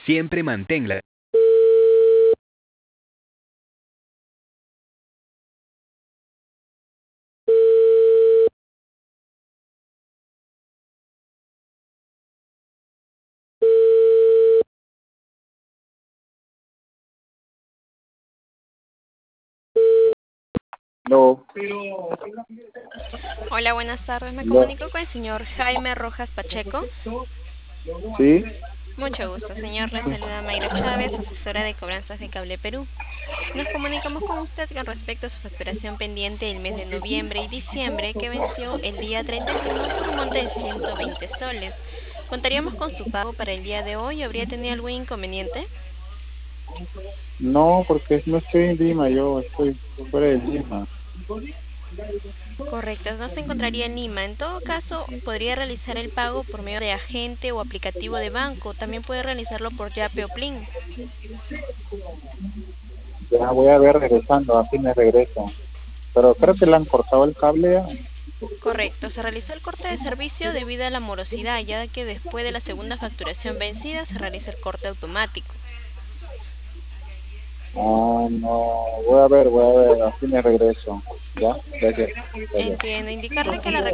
Siempre manténla. No, Hola, buenas tardes. Me no, comunico con el señor Jaime Rojas Pacheco. sí, Mucho gusto, señor. Le saluda Mayra Chávez, asesora de cobranzas de Cable Perú. Nos comunicamos con usted con respecto a su facturación pendiente del mes de noviembre y diciembre que venció el día 31 por un monte de 120 soles. ¿Contaríamos con su pago para el día de hoy? ¿Habría tenido algún inconveniente? no, porque no estoy en Lima, yo estoy fuera de Lima. Correcto, no se encontraría en Lima. En todo caso, podría realizar el pago por medio de agente o aplicativo de banco. También puede realizarlo por Yape o Plin. Ya voy a ver regresando, así me regreso. Pero creo que le han cortado el cable ya. Correcto, se realizó el corte de servicio debido a la morosidad, ya que después de la segunda facturación vencida se realiza el corte automático. Ah, no, voy a ver, así me regreso. Ya, gracias. Gracias. Entiendo, indicarle que la